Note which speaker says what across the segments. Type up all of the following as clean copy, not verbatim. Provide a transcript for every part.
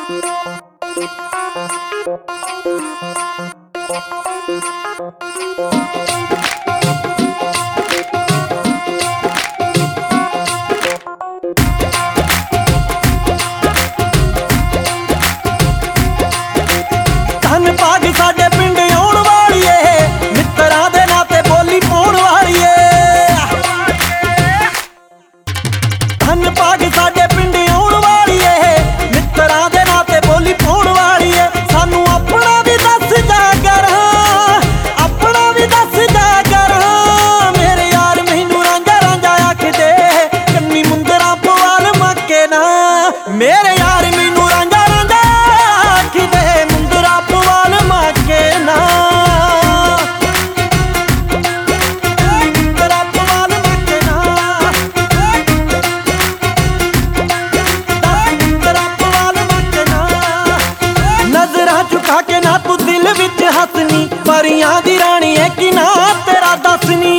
Speaker 1: धन भाग साडे पिंड आउण वालीए, मित्तरां दे नाते बोली पाउण वालीए। धन भाग साडे पिंड आउण वालीए, मित्तरां दे नाते बोली पाउण वालीए। सानू अपना भी दस जा कर, अपना भी दस जा कर। मेरे यार मैनू रांझा रांझा आखदे, कन्नी मुंदरा पवाल मक्के ना। मेरे यार मैनू रांझा रांझा आखदे, मुंदरा पवाल मक्के ना। मुंदरा पवाल मक्के ना, मुंदरा पवाल मक्के ना। नजरां झुका के ना तू दिल विच हसनी, परियां दी रानी है कि ना तेरा दसनी।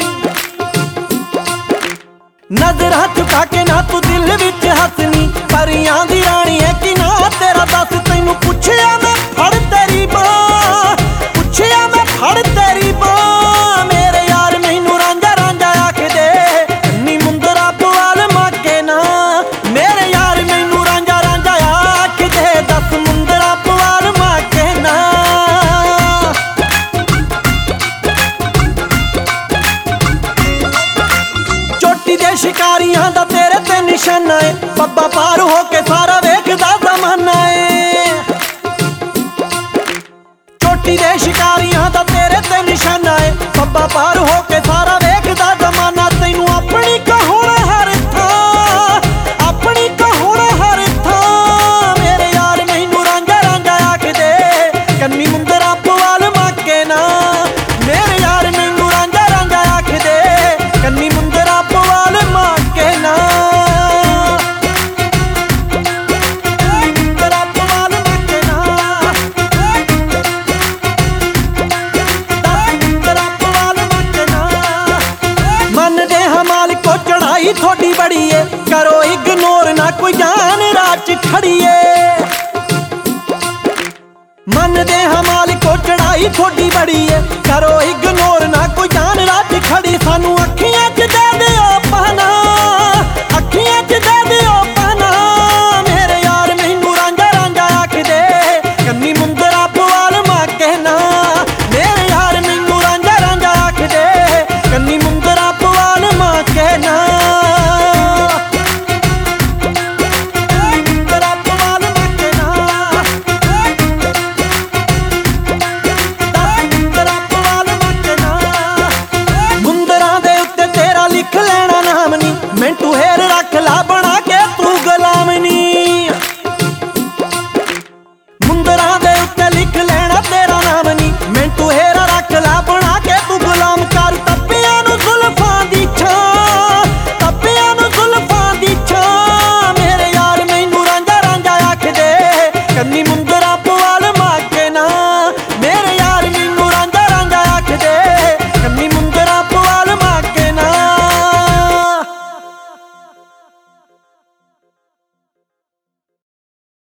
Speaker 1: नजरां झुका के ना तू दिल विच हसनी, परियां दी रानी है कि ना तेरा दस। तैनू पुछया मैं फड़ तेरी बां, पुछया मैं फड़ तेरी बां। मेरे यार मैनू रांझा रांझा आखदे, नी मुंदरा पवाल मक्के ना। मेरे यार मैनू रांझा रांझा आखदे, दस मुंदरा पवाल मक्के ना। चोटी दे शिकारियां दा तेरे ते निशाना है, बब्बा पार हो के सारा वेखदा जमाना है। चोटी दे शिकारियां दा तेरे ते निशाना है, बब्बा पार हो के सारा वेखदा जमाना। तैनू अपनी कहोण हर थां, अपनी कहोण हर थां। मेरे यार मैनू रांझा रांझा आखदे, कन्नी मुंदरा पवाल मक्के ना। मेरे यार मैनू रांझा रांझा आखदे, कन्नी मुंदरा पवाल मक्के ना। मुंदरा पवाल मक्के ना, मुंदरा पवाल मक्के ना। मनदे हां मालिको चढ़ाई थोड़ी बड़ी है, करो इग्नोर ना कोई जान रात च खड़ी है। मनदे हां मालिको चढ़ाई थोड़ी बड़ी है, करो इग्नोर ना कोई जान रात च खड़ी। सानू अखियां च दे दिओ पहना, अखियां च दे दिओ पहना। मेरे यार मैनू रांझा रांझा आखदे, कन्नी मुंदरा पवाल मक्के ना। मेरे यार मैनू रांझा रांझा आखदे, कन्नी मुंदरा पवाल मक्के ना। मुंदरा पवाल मक्के ना, मुंदरा पवाल मक्के ना। मुंदरां दे उत्ते तेरा लिख लेना नाम नी, मिंटू हेर